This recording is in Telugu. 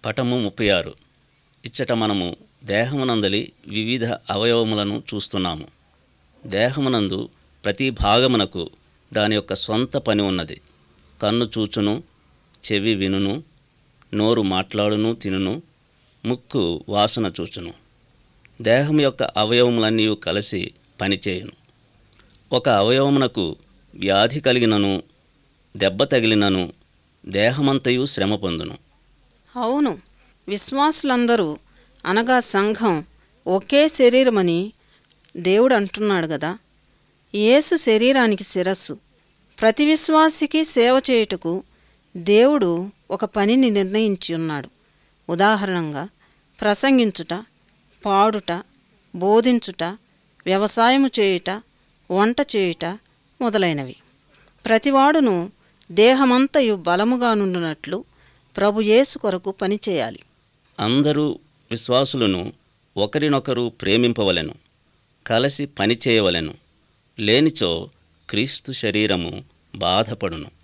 పటము 36. ఇచ్చట మనము దేహమునందలి వివిధ అవయవములను చూస్తున్నాము. దేహమునందు ప్రతి భాగమునకు దాని యొక్క సొంత పని ఉన్నది. కన్ను చూచును, చెవి వినును, నోరు మాట్లాడును తినును, ముక్కు వాసన చూచును. దేహం యొక్క అవయవములన్నీ కలిసి పనిచేయును. ఒక అవయవమునకు వ్యాధి కలిగినను, దెబ్బ తగిలినను దేహమంతయు శ్రమ పొందును. అవును, విశ్వాసులందరూ అనగా సంఘం ఒకే శరీరమని దేవుడు అంటున్నాడు గదా. యేసు శరీరానికి శిరస్సు. ప్రతి విశ్వాసికి సేవ చేయుటకు దేవుడు ఒక పనిని నిర్ణయించి ఉన్నాడు. ఉదాహరణంగా ప్రసంగించుట, పాడుట, బోధించుట, వ్యవసాయము చేయుట, వంట చేయుట మొదలైనవి. ప్రతివాడును దేహమంతయు బలముగా నుండునట్లు ప్రభు యేసు కొరకు పనిచేయాలి. అందరూ విశ్వాసులను ఒకరినొకరు ప్రేమింపవలెను, కలిసి పనిచేయవలెను. లేనిచో క్రీస్తు శరీరము బాధపడును.